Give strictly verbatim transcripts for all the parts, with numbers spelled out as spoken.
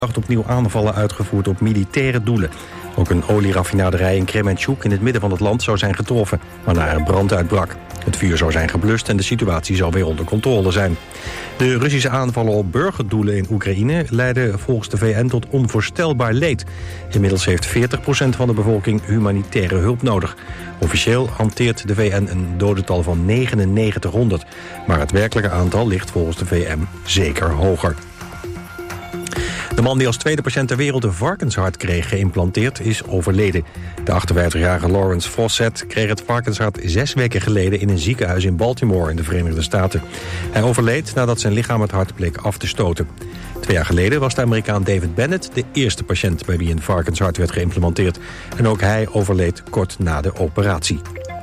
opnieuw aanvallen uitgevoerd op militaire doelen. Ook een olieraffinaderij in Kremenchuk in het midden van het land zou zijn getroffen, waarna er brand uitbrak. Het vuur zou zijn geblust en de situatie zou weer onder controle zijn. De Russische aanvallen op burgerdoelen in Oekraïne leiden volgens de V N tot onvoorstelbaar leed. Inmiddels heeft veertig procent van de bevolking humanitaire hulp nodig. Officieel hanteert de V N een dodental van negenennegentighonderd. Maar het werkelijke aantal ligt volgens de V N zeker hoger. De man die als tweede patiënt ter wereld een varkenshart kreeg geïmplanteerd is overleden. De achtenvijftigjarige Lawrence Fawcett kreeg het varkenshart zes weken geleden in een ziekenhuis in Baltimore in de Verenigde Staten. Hij overleed nadat zijn lichaam het hart bleek af te stoten. Twee jaar geleden was de Amerikaan David Bennett de eerste patiënt bij wie een varkenshart werd geïmplementeerd. En ook hij overleed kort na de operatie.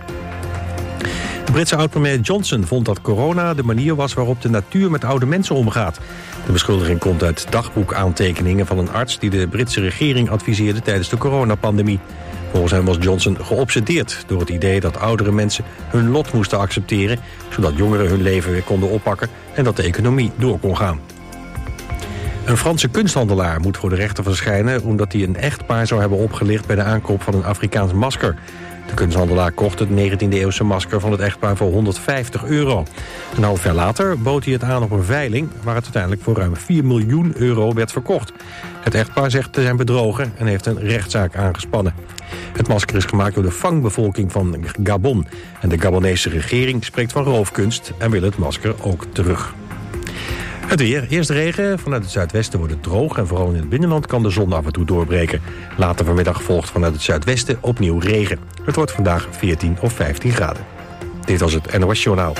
De Britse oud-premier Johnson vond dat corona de manier was waarop de natuur met oude mensen omgaat. De beschuldiging komt uit dagboekaantekeningen van een arts die de Britse regering adviseerde tijdens de coronapandemie. Volgens hem was Johnson geobsedeerd door het idee dat oudere mensen hun lot moesten accepteren, zodat jongeren hun leven weer konden oppakken en dat de economie door kon gaan. Een Franse kunsthandelaar moet voor de rechter verschijnen omdat hij een echtpaar zou hebben opgelicht bij de aankoop van een Afrikaans masker. De kunsthandelaar kocht het negentiende-eeuwse masker van het echtpaar voor honderdvijftig euro. Een half jaar later bood hij het aan op een veiling, waar het uiteindelijk voor ruim vier miljoen euro werd verkocht. Het echtpaar zegt te zijn bedrogen en heeft een rechtszaak aangespannen. Het masker is gemaakt door de Fang-bevolking van Gabon. En de Gabonese regering spreekt van roofkunst en wil het masker ook terug. Het weer. Eerst regen. Vanuit het zuidwesten wordt het droog en vooral in het binnenland kan de zon af en toe doorbreken. Later vanmiddag volgt vanuit het zuidwesten opnieuw regen. Het wordt vandaag veertien of vijftien graden. Dit was het N O S Journaal.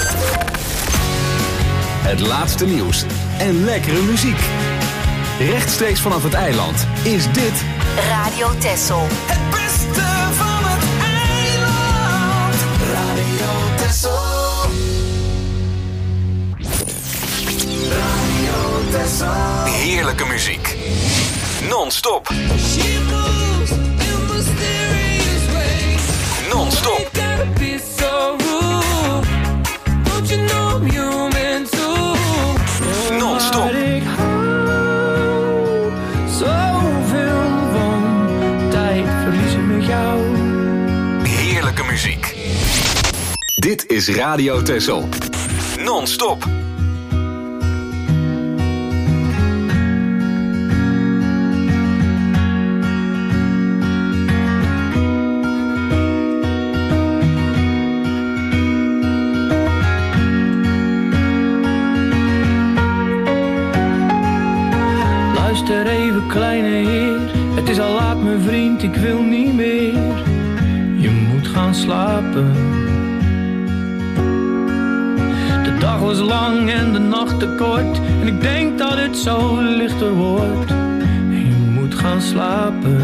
Het laatste nieuws en lekkere muziek. Rechtstreeks vanaf het eiland is dit Radio Texel. Het beste van het eiland. Radio Texel. heerlijke muziek. Non-stop. Non-stop. Non-stop. Heerlijke muziek. Dit is Radio Texel. Non-stop. Luister even, kleine heer, het is al laat, mijn vriend, ik wil niet meer. Je moet gaan slapen. De dag was lang en de nacht te kort, en ik denk dat het zo lichter wordt. Je moet gaan slapen.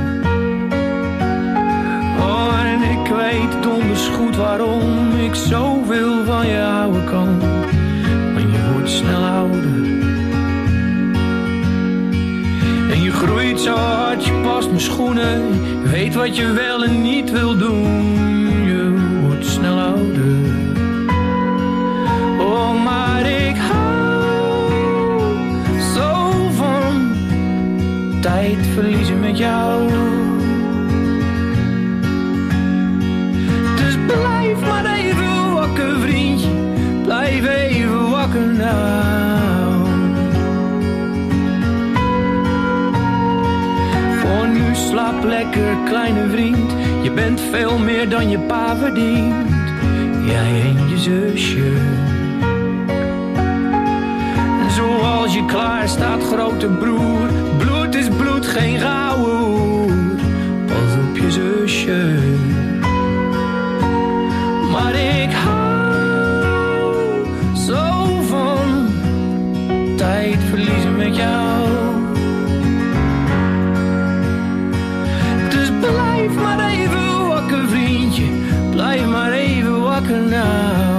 Oh, en ik weet donders goed waarom ik zoveel van je houden kan. Maar je wordt snel ouder. En je groeit zo hard, je past mijn schoenen. Je weet wat je wel en niet wil doen. Je wordt snel ouder. Oh, maar ik hou zo van tijd verliezen met jou. Dus blijf maar even wakker, vriendje. Blijf even wakker nou. Voor nu slaap lekker, kleine vriend. Je bent veel meer dan je pa verdient. Jij en je zusje. En zoals je klaar staat, grote broer. Bloed is bloed, geen gouden hoer. Pas op je zusje. Maar ik hou zo van tijd verliezen met jou. Dus blijf maar even wakker, vriendje. Blijf maar even wakker nou.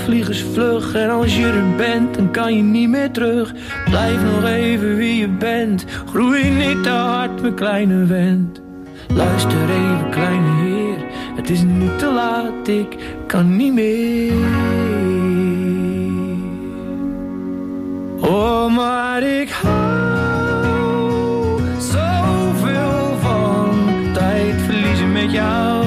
vliegensvlug. En als je er bent, dan kan je niet meer terug. Blijf nog even wie je bent. Groei niet te hard, mijn kleine vent. Luister even, kleine heer. Het is nu te laat, ik kan niet meer. Oh, maar ik hou zoveel van tijd verliezen met jou.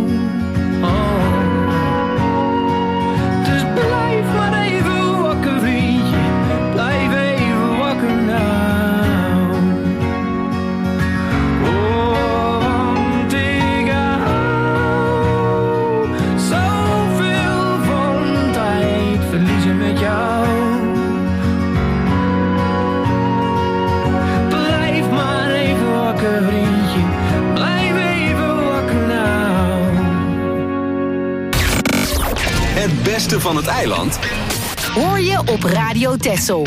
Het beste van het eiland hoor je op Radio Texel.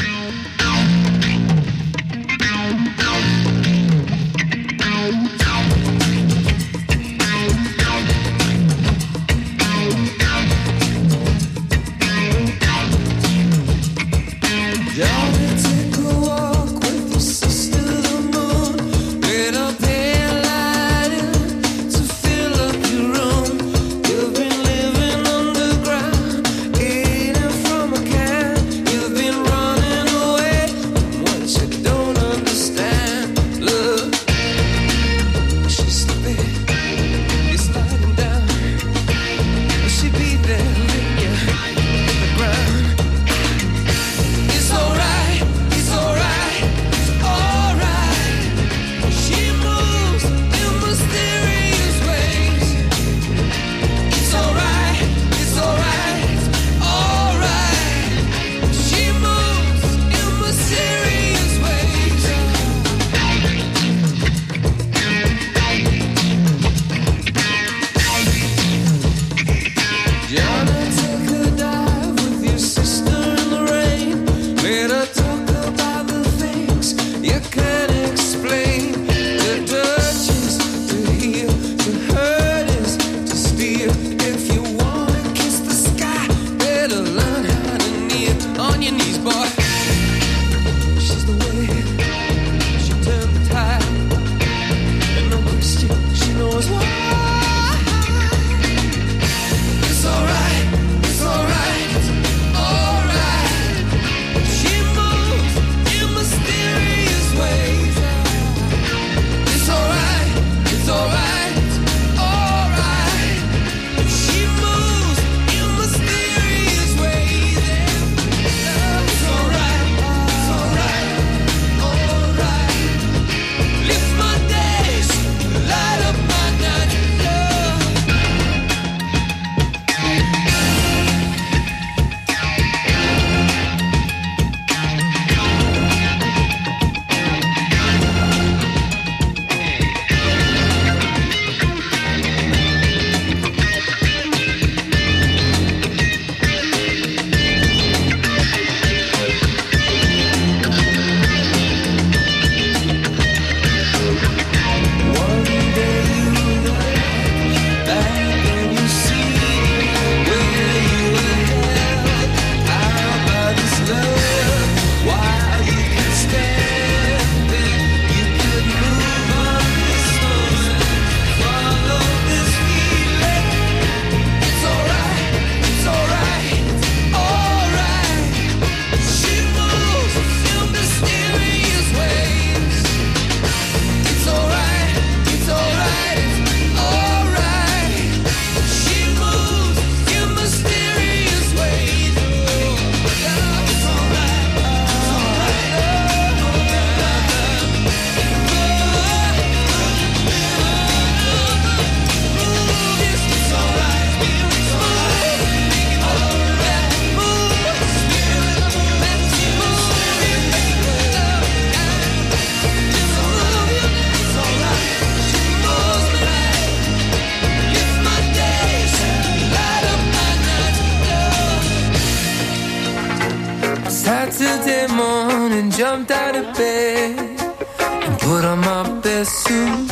Saturday morning, jumped out of bed and put on my best suit.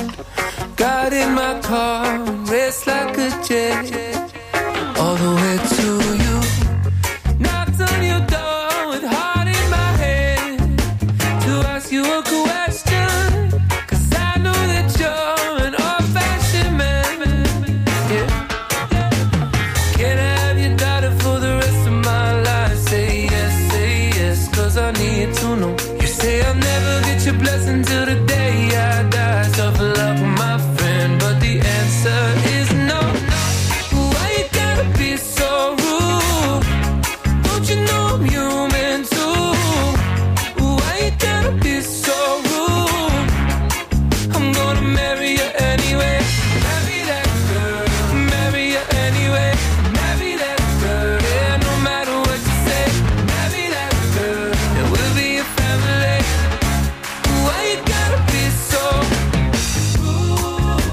Got in my car and raced like a jet all the way to you. need to know. You say I'll never get your blessing till the day I die. Tough luck, my friend, but the answer is no. Why you gotta be so rude? Don't you know I'm human too? Why you gotta be so rude? I'm gonna marry you anyway. Marry that girl. Marry you anyway. Marry that girl. Yeah, no matter what you say. Marry that girl. And we'll be a family. Why you gotta be so rude?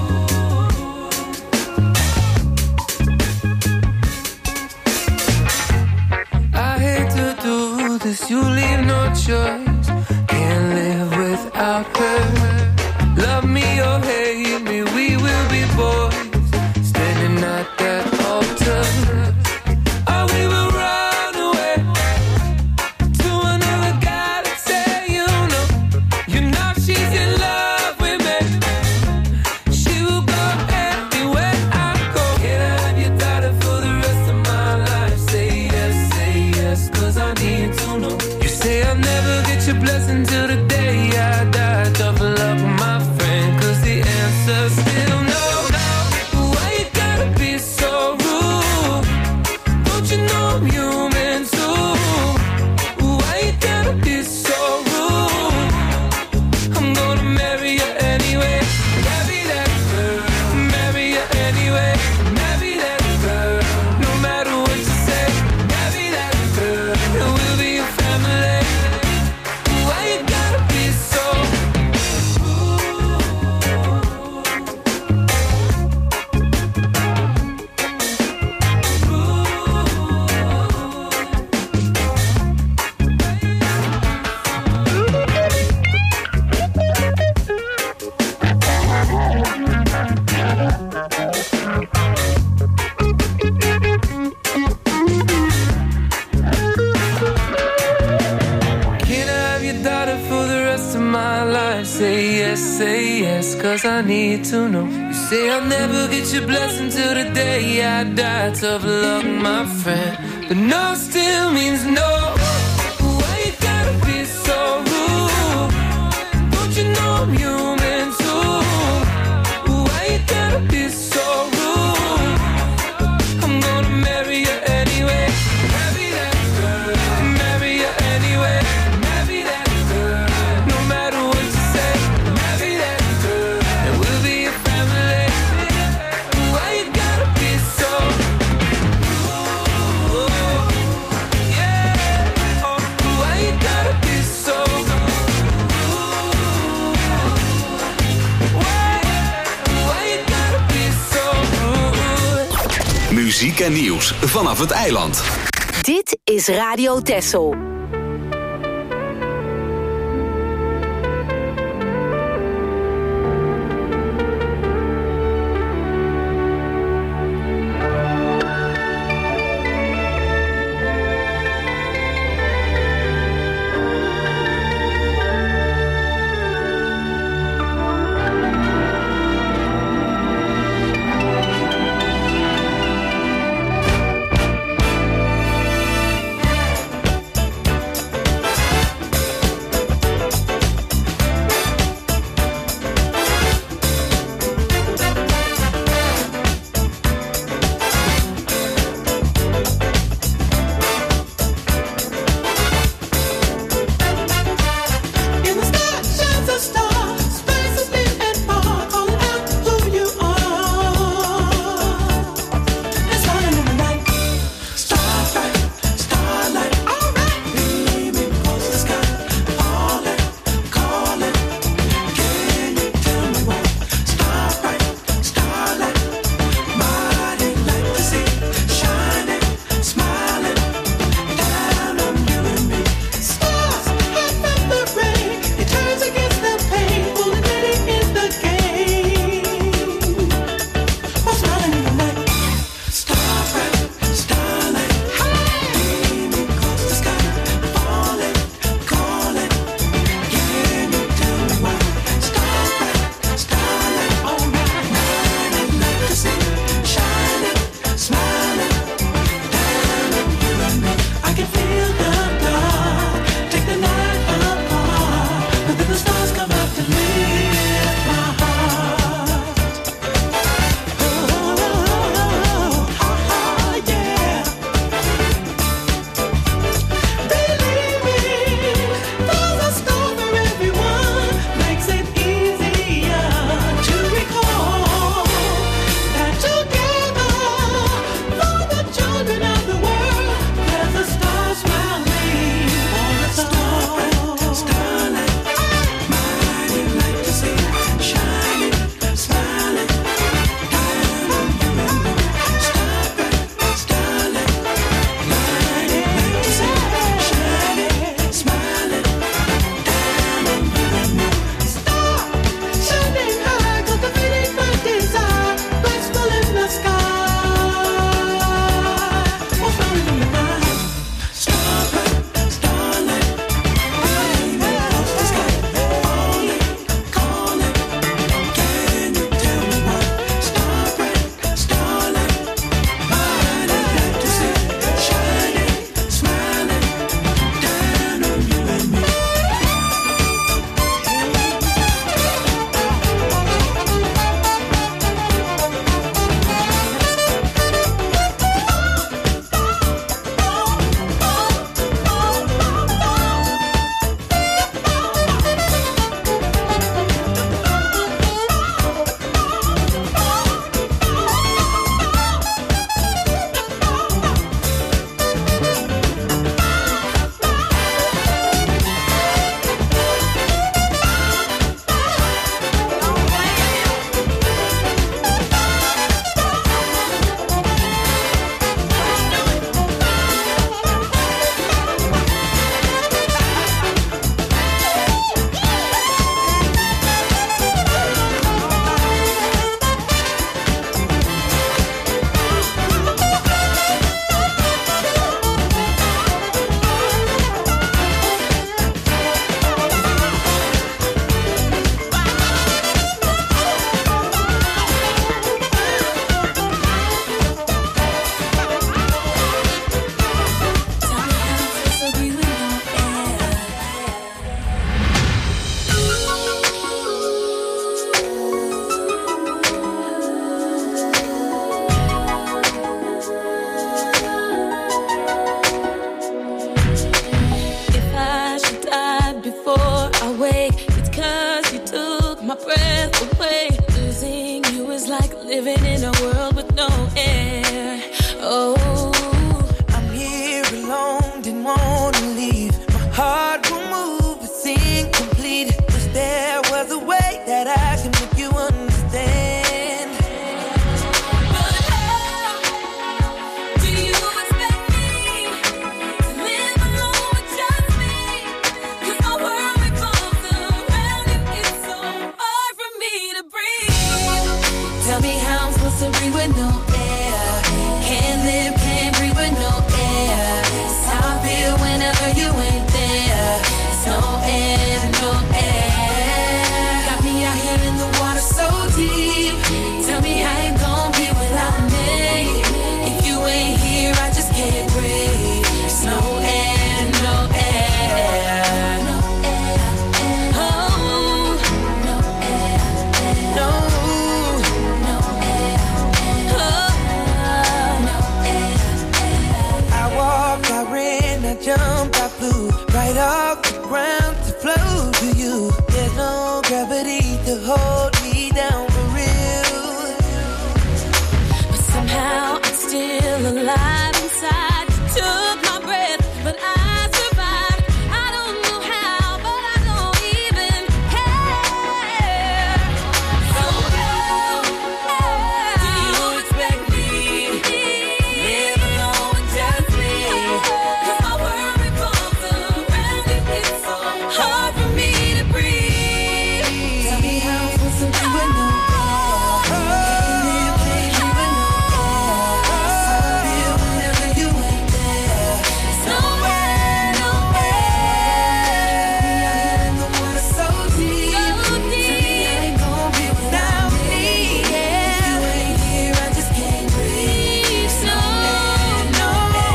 I hate to do this. You leave no choice. Can't live without her. Love me or hate me, we will be boys. Standing at that altar. Or we will run away to another guy that say you know. You know she's in love with me. She will go anywhere I go. Can I have your daughter for the rest of my life? Say yes, say yes, cause I need to know. You say I'll never get your blessing till the day I die. Tough luck, my friend, cause the answer's still no. Why you gotta be so rude? Don't you know I'm human too? Why you gotta be so rude? I'm gonna marry you anyway. Marry that girl. Marry you anyway. Marry that girl. No matter what you say. Marry that girl. And we'll be a family. Why you gotta be so Can I have your daughter for the rest of my life? Say yes, say yes, cause I need to know. You say I'll never get your blessing till the day I die. Tough luck, my friend, but no still means no. Why you gotta be so rude? Don't you know I'm human too? Why you gotta be so rude? I'm gonna marry you anyway. Marry that girl. Marry you anyway. Marry that girl. No matter what you say. Marry that girl. And we'll be a family. Why you gotta be so rude? Yeah. Oh, why you gotta be so rude? Why? Why you gotta be so rude? Muziek en nieuws vanaf het eiland. Dit is Radio Texel. breathe with no air. Can't live, can't breathe with no air. It's how I feel whenever you ain't there. It's no air, no air. Got me out here in the water so deep. Tell me how you gon' be without me. If you ain't here, I just can't breathe. It's no air, no air. No air. Oh, no air. No. No air. Oh, no air. I walked, I ran, I jumped, I flew right off the ground to flow to you. There's no gravity to hold me down for real. But somehow I'm still alive inside. You took my breath, but I survived. I don't know how, but I don't even care. So do you expect me to live alone with just me? 'Cause my world revolves around you. It's so hard for me to breathe. Tell me how I'm supposed to be with no air. Can't live, can't breathe with no air. It's how I feel whenever you ain't there. It's no air, no air. Me out here in the water so deep. So Tell me deep. how you gon' be without me. If you ain't here, I just can't breathe. It's no, no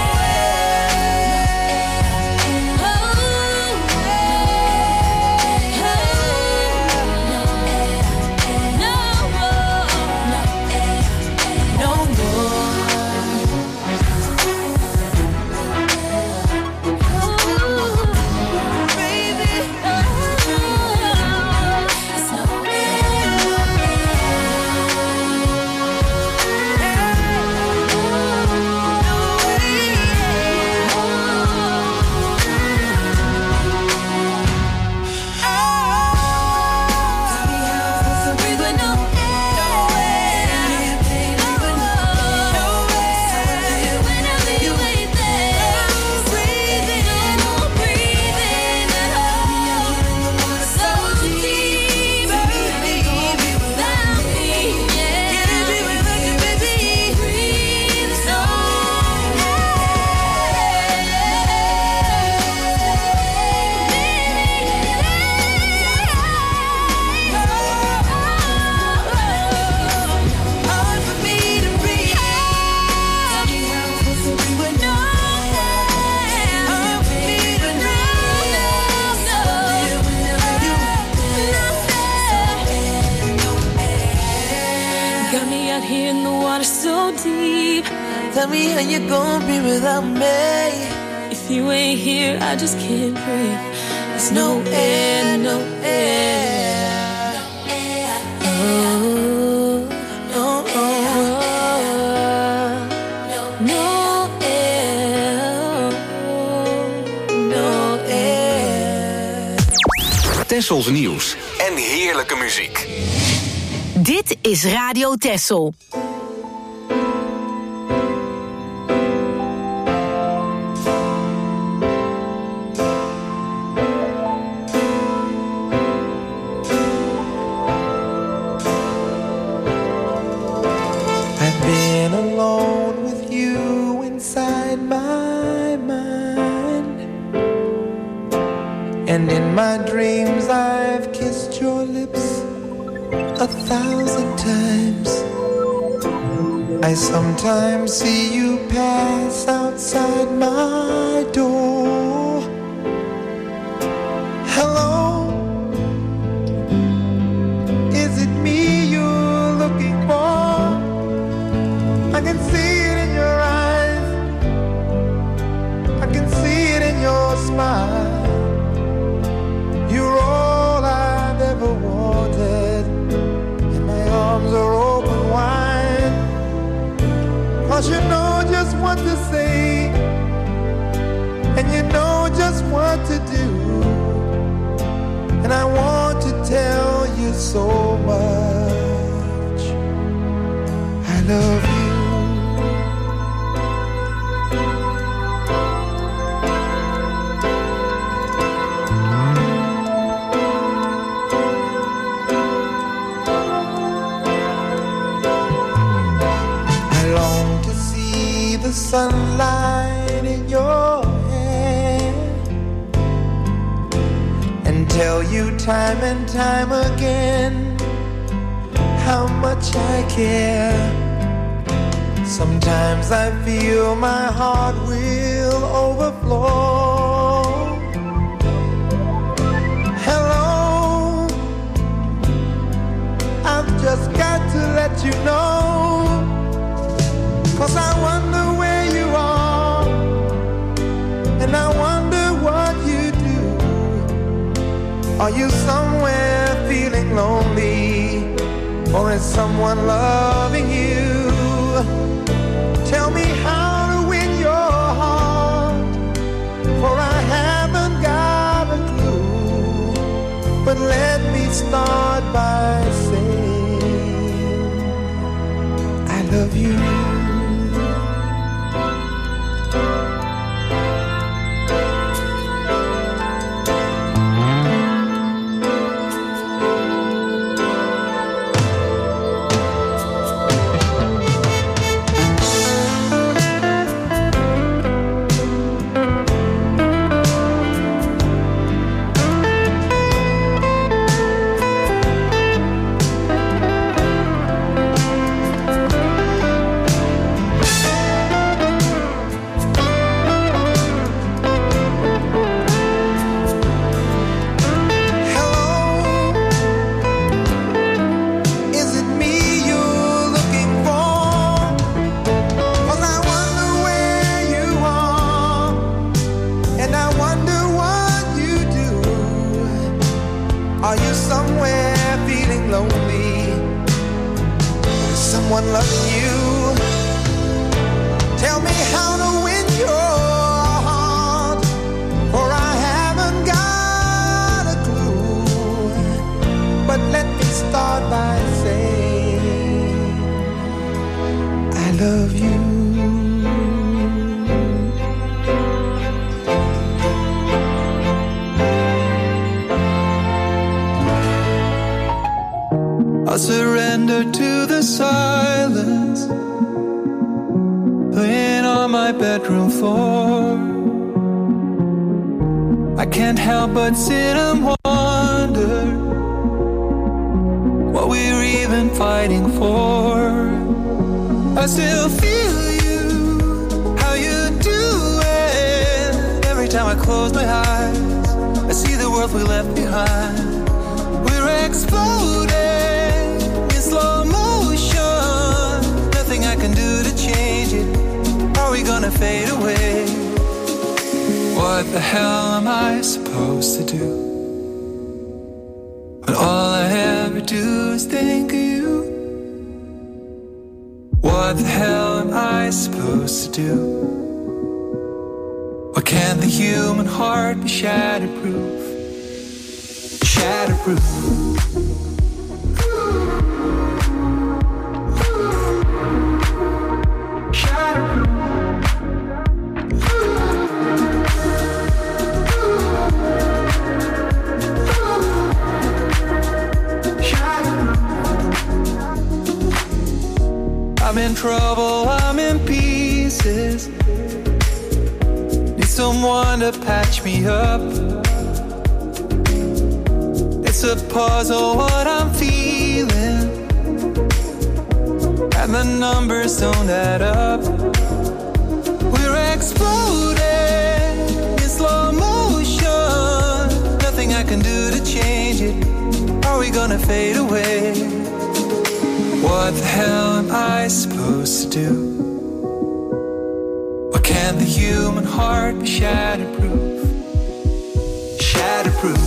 Got me out here in the water so deep. Tell me how you gon' be without me. If you ain't here, I just can't breathe. There's no air, no air. Oh, no air. No air. No air. Tessels nieuws en heerlijke muziek. Dit is Radio Tessel. I've been alone with you inside my mind, and in my dreams I've kissed your lips a thousand times. I sometimes see you pass outside my door. Hello, is it me you're looking for? I can see it in your eyes, I can see it in your smile. You're all I've ever wanted, and my arms are open wide. 'Cause you know just what to say, and you know just what to do, and I want to tell you so much I love you. tell you time and time again how much I care. Sometimes I feel my heart will overflow. Hello, I've just got to let you know, 'cause I wonder where you are, and I wonder what you do. Are you somewhere feeling lonely, or is someone loving you? Tell me how to win your heart, for I haven't got a clue. But let me start by saying I love you. Loving you. Tell me how to win your heart, for I haven't got a clue. But let me start by saying I love you. I'll surrender to the silence laying on my bedroom floor. I can't help but sit and wonder what we're even fighting for. I still feel you, how you do it. Every time I close my eyes, I see the world we left behind. We're exploding in slow motion. Nothing I can do to change it. Are we gonna fade away? What the hell am I supposed to do when all I ever do is think of you? What the hell am I supposed to do? Why can't the human heart be shatterproof? Shatterproof. I'm in trouble, I'm in pieces. Need someone to patch me up. It's a puzzle what I'm feeling, and the numbers don't add up. We're exploding in slow motion. Nothing I can do to change it. Are we gonna fade away? What the hell am I supposed to do? Why can't the human heart be shatterproof? Shatterproof.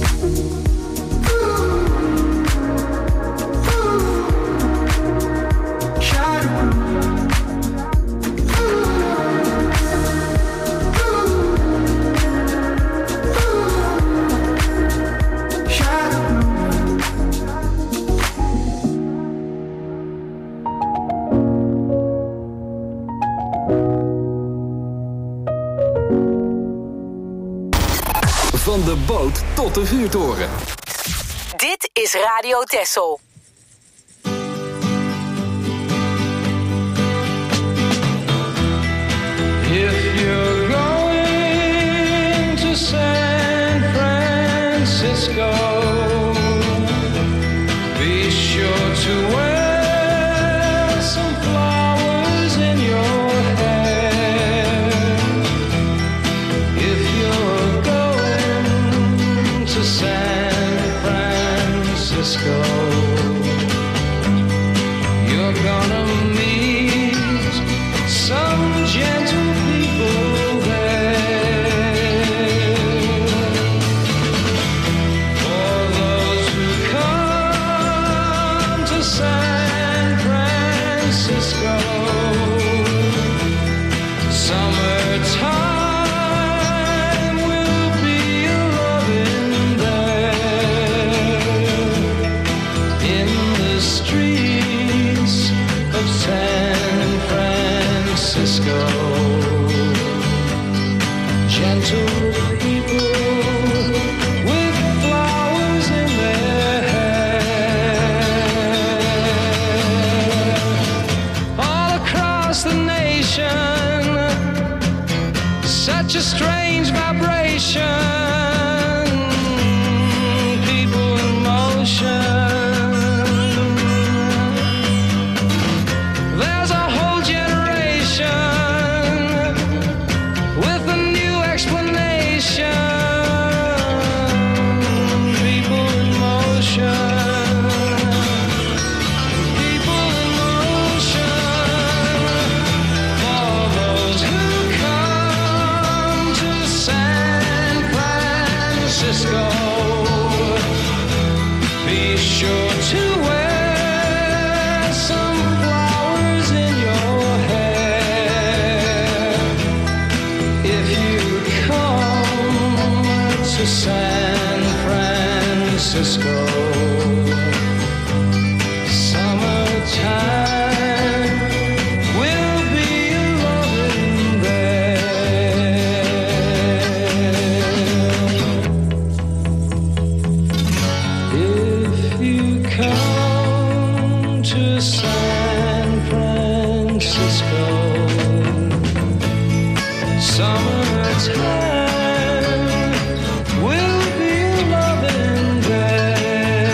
Van de boot tot de vuurtoren. Dit is Radio Texel. If you're going to San Francisco, Francisco. Be sure to wear some flowers in your hair if you're going to San Francisco. You're gonna meet some gentle people there. For those who come to San Francisco, summertime will be a loving there in the streets of San Francisco. Gentle people with flowers in their hair. All across the nation, such a strange vibration. People in motion. There's a whole generation with a new explanation. People in motion. People in motion. For those who come to San Francisco, be sure to wear some flowers in your hair if you come to San Francisco. Summertime will be a loving there. If you come to San Francisco, summertime will be a loving there.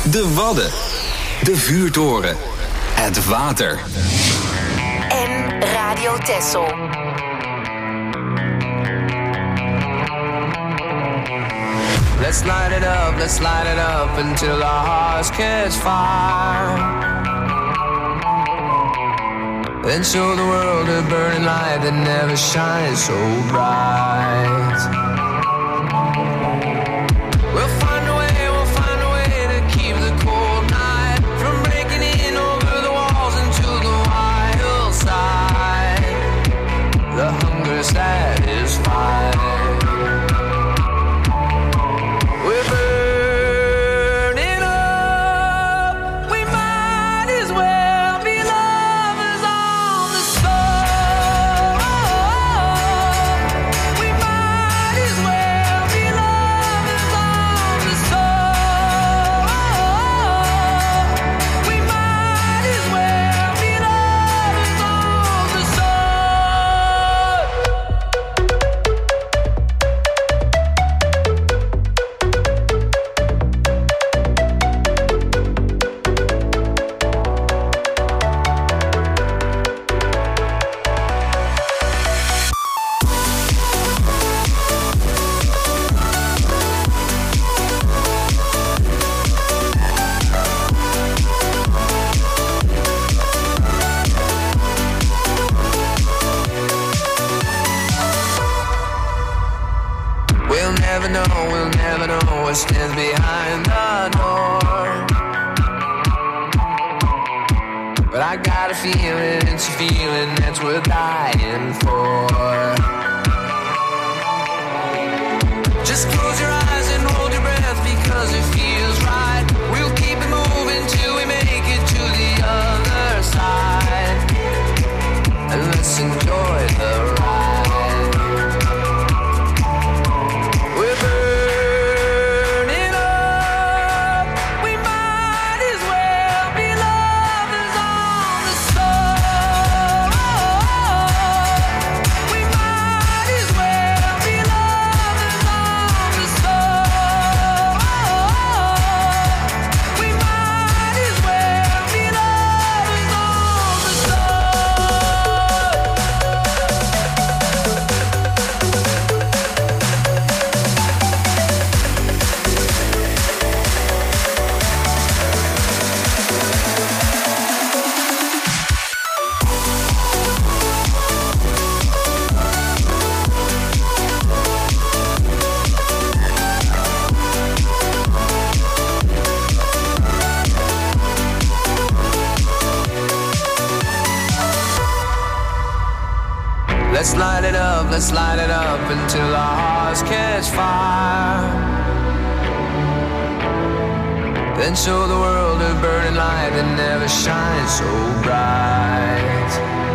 De Wadden. De vuurtoren. Het water. En Radio Texel. Let's light it up, let's light it up until our hearts catch fire. Then show the world a burning light that never shines so bright. We'll find a way, we'll find a way to keep the cold night from breaking in over the walls into the wild side. The hunger satisfied. We're burning up. We might as well be lovers on the soul. We might as well be lovers on the soul. We might as well be lovers on the soul. We'll never know, we'll never know what stands behind the door. But I got a feeling, it's a feeling that's worth dying for. Just close your eyes and hold your breath because it feels right. We'll keep it moving till we make it to the other side. And let's enjoy the ride. We're burning up. We might as well be lovers on the soul. We might as well be lovers on the soul. We might as well be lovers on the soul. Let's light it up, let's light it up until our hearts catch fire. Then show the world a burning light that never shines so bright.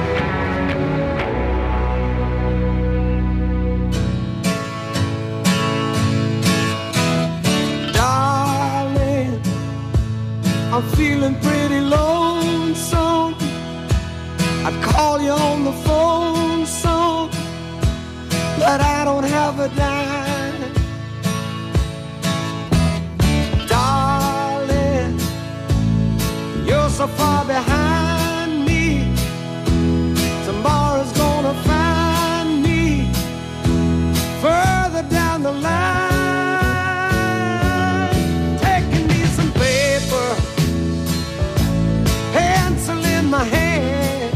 Darling, I'm feeling pretty lonesome. I'd call you on the phone, son, but I don't have a dime. Darling, you're so far behind me. Tomorrow's gonna find me further down the line. Taking me some paper, pencil in my hand.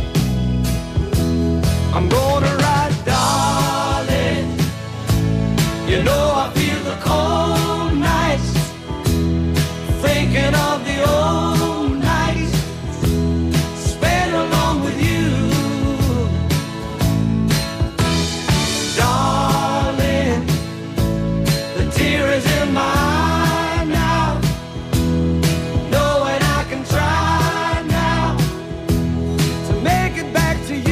I'm gonna write, darling, you know I feel the cold nights, thinking of the old nights spent along with you. Darling, the tear is in my eye now, knowing I can try now to make it back to you.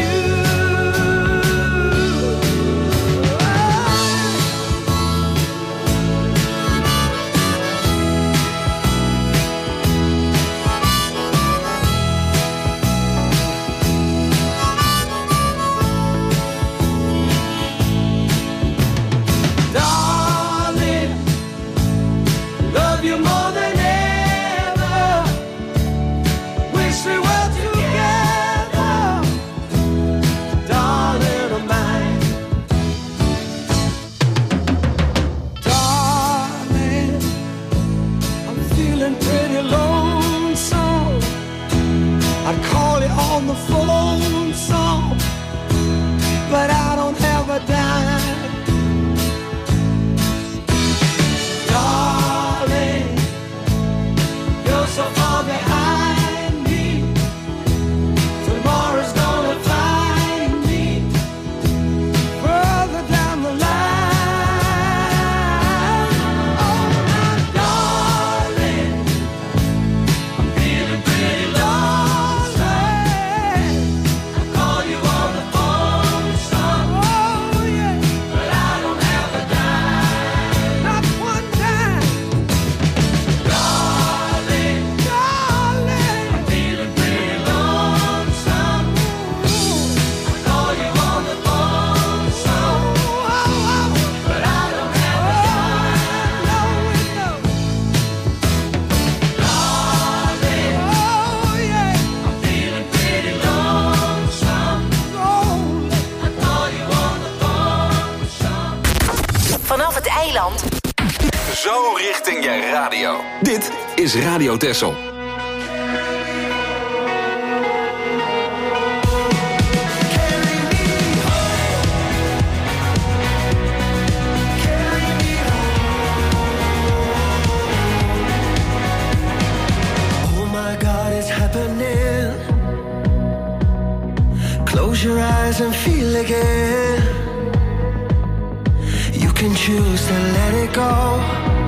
on the phone song, but I don't have a dime. Darling, you're so far behind me. Tomorrow's gonna find me further down the line. Oh, my darling, I'm feeling pretty lonely. I call you on the phone, son. Oh, yeah. But I don't have a dime. Not one dime. Darling, darling, I'm feeling pretty lonesome. I call you on the phone, son. But I don't have a dime. No, no. Darling, oh yeah, I'm feeling pretty lonesome. I call you on the phone, son. Vanaf het eiland. Zo richting je radio. Dit is Radio Texel. Oh my God, it's happening. Close your eyes and feel again. You can choose to let it go.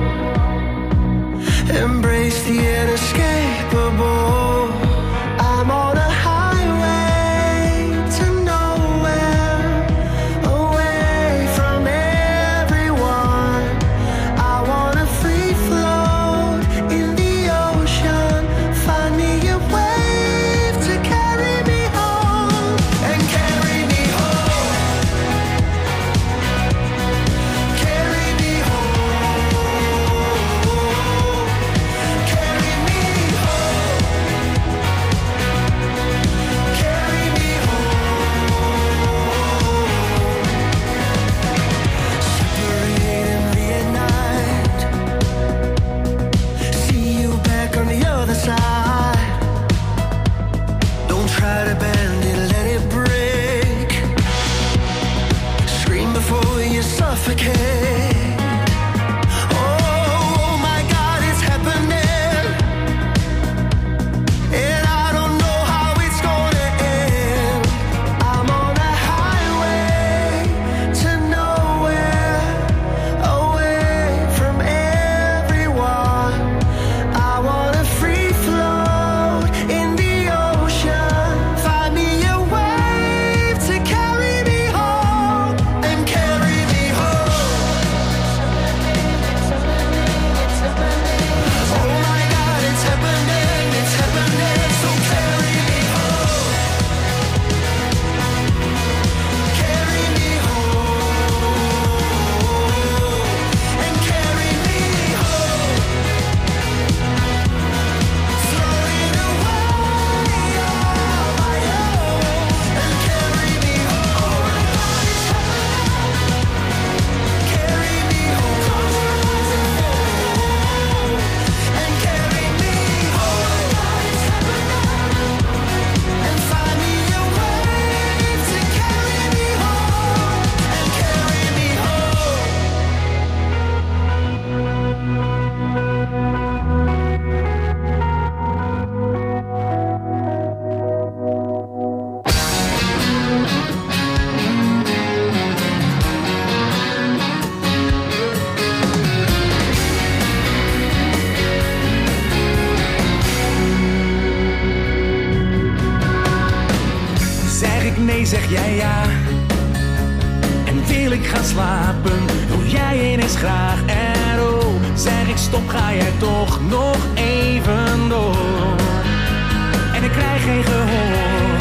Embrace the inescapable. I'm on a highway to nowhere, away from everyone. I wanna free float in the ocean. Find me a wave to carry me home and carry me home. Carry me home. Carry me home. Carry me home. Separate and reunite. See you back on the other side. Don't try to bend it, let it break. Scream before you suffocate. Oh my God, it's happening. And I don't know how it's gonna end. I'm on a highway to nowhere, away from everyone. I wanna free float in the ocean. Find me a wave to carry me home and carry me home. Oh my God, it's happening, it's happening. So carry me home. Carry me home. And carry me home. Floating away on my own. And carry me home. Carry me home. And carry me home. And find me a wave to carry me home. And carry me home. Zeg ik nee, zeg jij ja. En wil ik gaan slapen, doe jij ineens graag. En oh, zeg ik stop, ga jij toch nog even door. En ik krijg geen gehoor.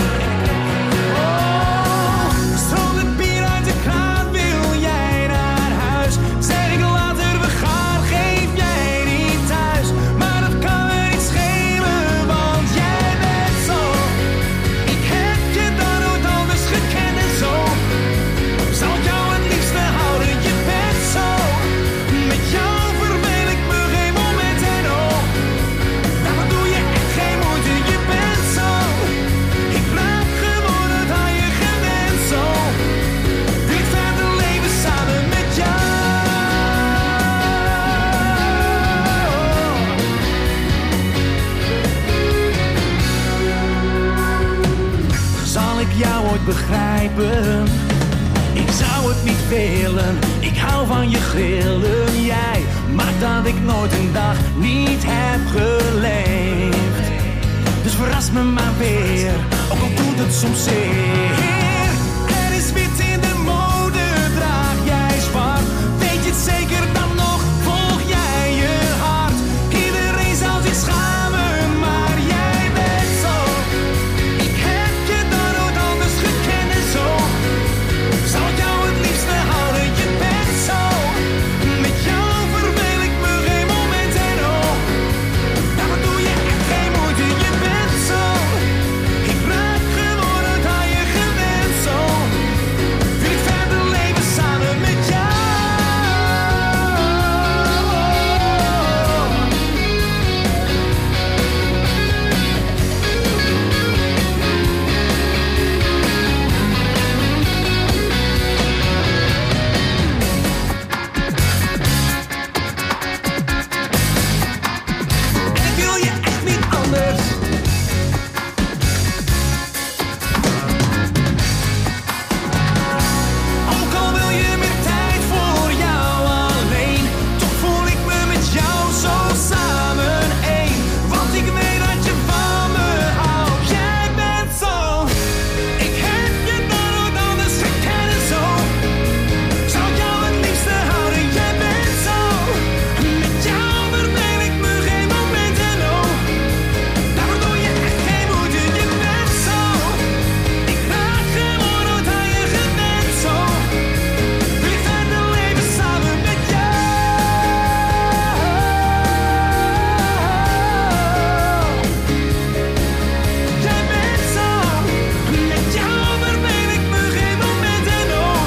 Oh, stroomt bier uit de kraan, wil jij naar huis? Zeg ik later, we gaan, geef jij niet thuis. Maar dat kan me niet schelen, want jij bent zo. Ik heb je dan nooit anders gekend en zo. Zou ik jou het liefste houden, je bent zo. Met jou verveel ik me geen moment en oh. begrijpen. Ik zou het niet willen, ik hou van je grillen. Jij maakt dat ik nooit een dag niet heb geleefd. Dus verras me maar weer, ook al doet het soms zeer. Er is wit in de mode, draag jij zwart. Weet je het zeker dan nog, volg jij je hart. Iedereen zal zich schamen, maar jij bent zo. Ik heb je dan nooit anders gekend en zo. Zou ik jou het liefste houden, je bent zo. Met jou verveel ik me geen moment en oh. Daarvoor doe je echt geen moeite, je bent zo. Ik raak gewoon het aan je gewend zo. Wil ik verder leven samen met jou. En ik wil je echt niet anders. Ook al wil je meer tijd voor jou alleen, toch voel ik me met jou zo samen één. Want ik weet dat je van me houdt. Jij bent zo. Ik heb je dan nooit anders gekend en zo. Zou ik jou het liefste houden, jij bent zo. Met jou verveel ik me geen moment en oh. Daarvoor doe je echt geen moeite, je bent zo. Ik raak gewoon nooit aan je gewend zo. Wil ik verder leven samen met jou. Jij bent zo. Met jou verveel ik me geen moment en oh.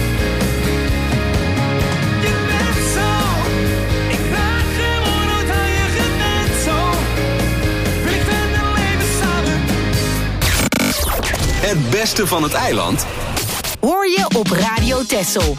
Je bent zo. Ik raak gewoon nooit aan je gewend zo. Wil ik verder leven samen. Het beste van het eiland Hoor je op Radio Texel.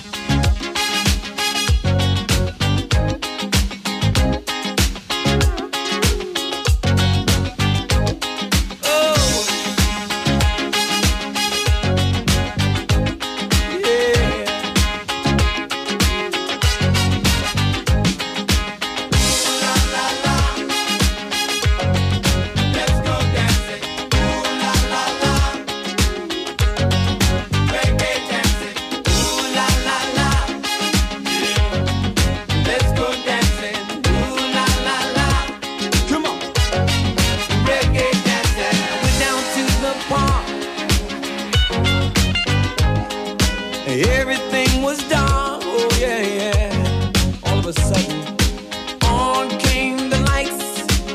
Everything was dark, oh yeah, yeah. All of a sudden, on came the lights,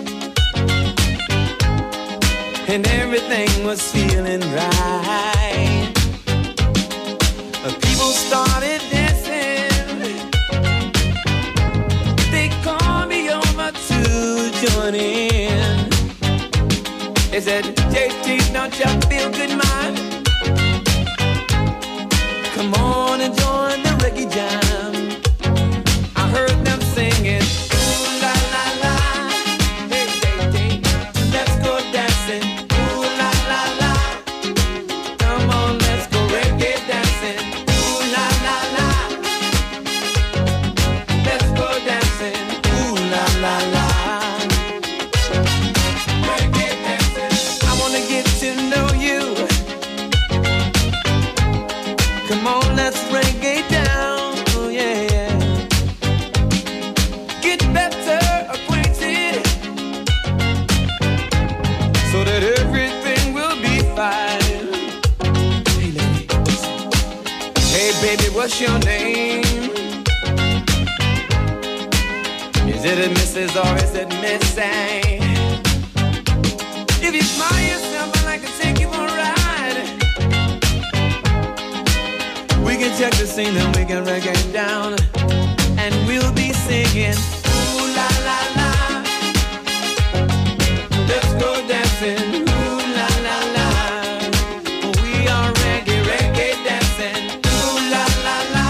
and everything was feeling right. Uh, People started dancing, they called me over to join in. They said, J T, don't you feel good, man? Come on and join the reggae jam. I heard them singing, ooh la la la, hey hey hey, let's go dancing, ooh la la la. Come on, let's go reggae dancing, ooh la la la. Let's go dancing, ooh la la la. Reggae dancing, I wanna get to know you. Come on, let's reggae down, oh yeah, yeah. Get better acquainted, so that everything will be fine. Hey lady, hey baby, what's your name? Is it a Missus or is it Miss A? If you smile yourself, I'd like to take you for a ride. We can check the scene and we can reggae down, and we'll be singing, ooh la la la. Let's go dancing, ooh la la la. We are reggae, reggae dancing, ooh la la la.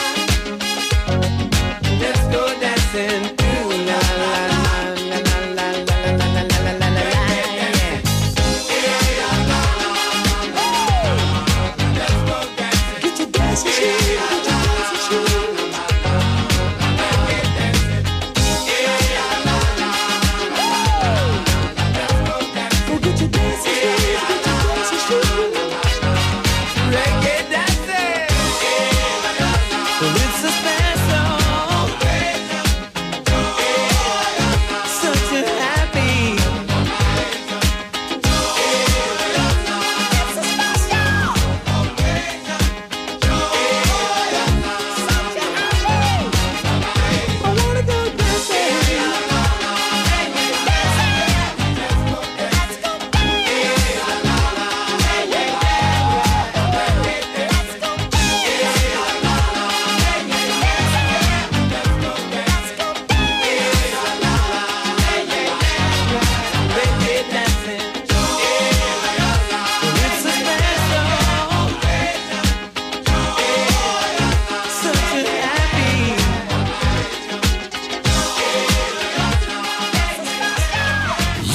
Let's go dancing, ooh la la la la la la la la la la la la. Let's go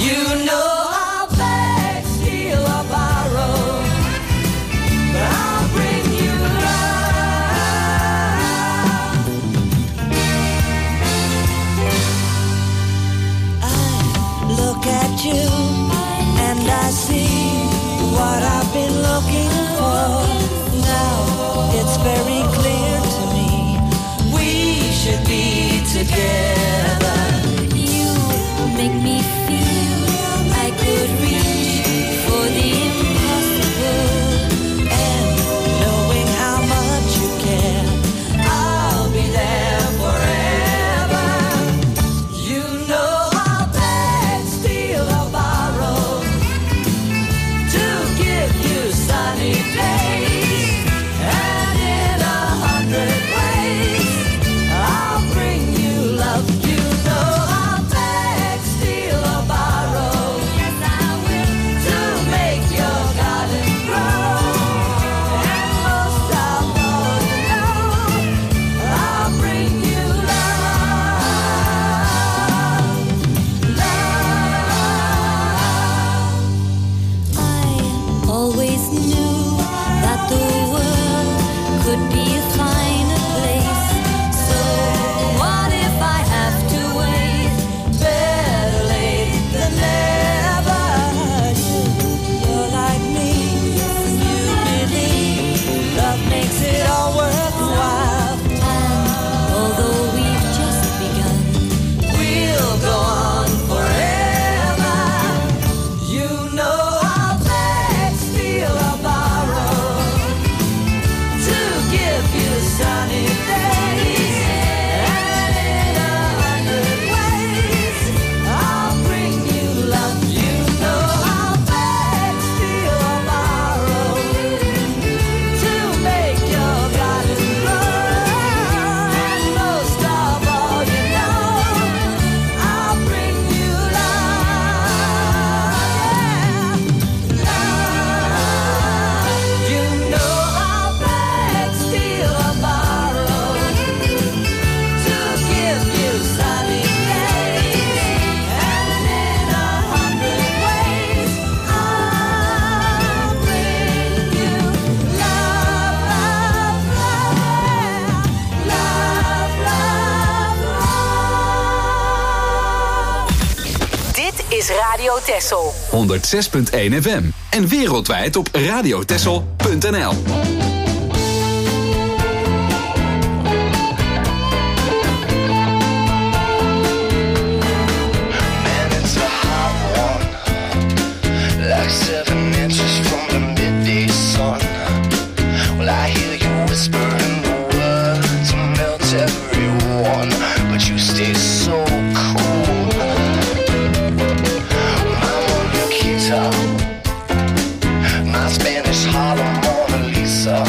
You know I'll beg, steal or borrow, but I'll bring you love. I look at you and I see what I've been looking for. Now it's very clear to me we should be together. You make me feel I could reach for the impossible, and knowing how much you care, I'll be there forever. You know I'll beg, steal or borrow to give you sunny days, and in a hundred ways I'll bring you love. You know I'll beg, steal or borrow, yes I will, to make your garden grow, and most of all, you know, I'll bring you love, love. I always knew that the world could be a finer place. So what if I have to wait? Better late than never. You, you're like me, you believe love makes it all worthwhile. And although we've just begun, we'll go on forever. You know I'll beg, steal or borrow to give you sunny days, and in a hundred ways I'll bring you love. You know I'll beg, steal or borrow to make your garden grow, and most of all, you know, I'll bring you love, love. You know I'll beg, steal or borrow to give you sunny days, and in a hundred ways I'll bring you love, love, love, love, love. Dit is Radio Texel. honderdzes punt één F M en wereldwijd op radiotessel punt n l. Man, it's a hot one, like seven inches from the midday sun. Well, I hear you whispering the words to melt everyone, but you stay so cool. Mama Nikita, my Spanish Harlem Mona Lisa.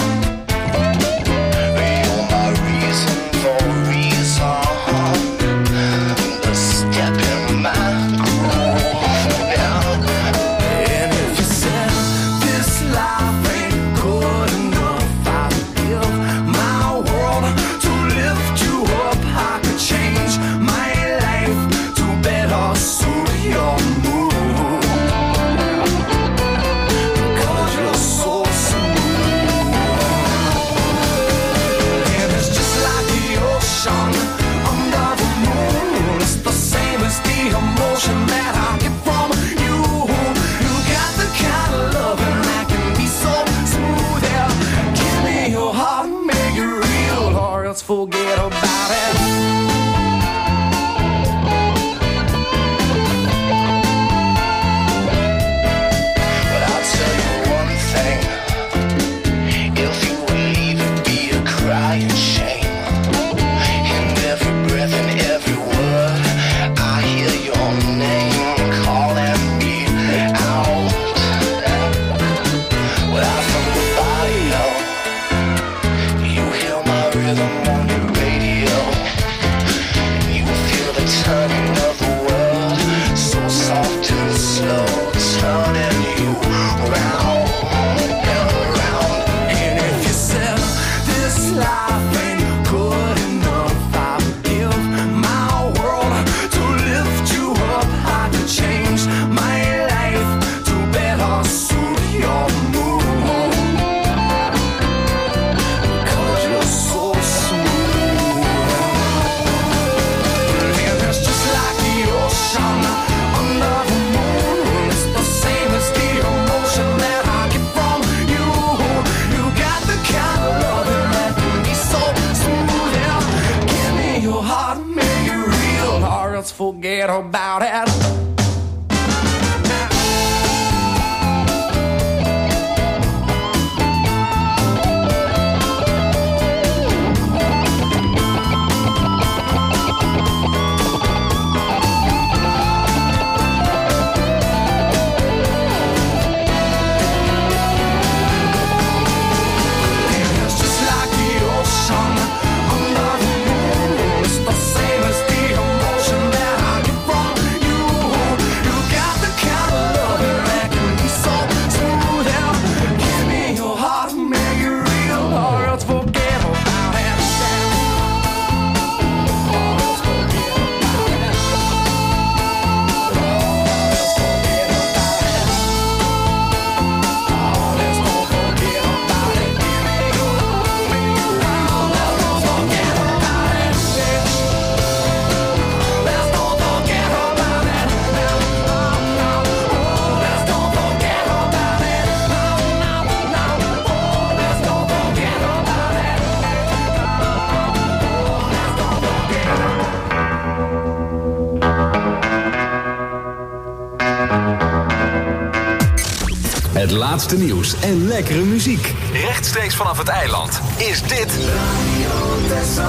You're my reason for reason, the step in my groove now. And if you said this life ain't good enough, I'd give my world to lift you up. I could change my life to better suit your mood, because you're so smooth. And it's just like the ocean under the moon. It's the same as the emotion that I get from you. You got the kind of loving that can be so smooth. Yeah, give me your heart and make it real, or else forget about it. But I'll tell you one thing, if you would leave, it'd be a crying shame. In every breath and every word, I hear your name calling me out. Well, from the body, you hear my rhythm on your radio, and you feel the turning of the world, so soft and slow, turning you round and around. And if you said this life ain't good enough, I'd give my world to lift you up. I could change my forget about it. Het laatste nieuws en lekkere muziek. Rechtstreeks vanaf het eiland is dit Radio Texel.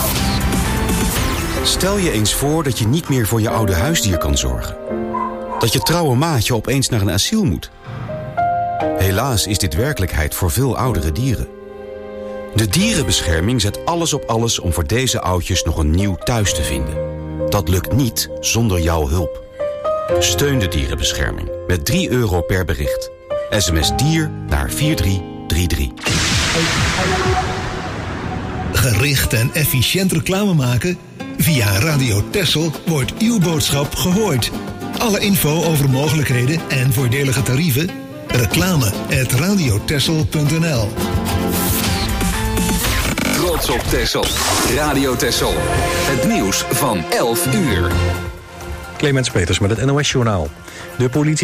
Stel je eens voor dat je niet meer voor je oude huisdier kan zorgen. Dat je trouwe maatje opeens naar een asiel moet. Helaas is dit werkelijkheid voor veel oudere dieren. De dierenbescherming zet alles op alles om voor deze oudjes nog een nieuw thuis te vinden. Dat lukt niet zonder jouw hulp. Steun de dierenbescherming met drie euro per bericht. S M S dier naar vier drie drie drie. Gericht en efficiënt reclame maken? Via Radio Texel wordt uw boodschap gehoord. Alle info over mogelijkheden en voordelige tarieven? Reclame at radiotexel punt n l. Trots op Texel. Radio Texel. Het nieuws van elf uur. Clemens Peters met het N O S-journaal. De politie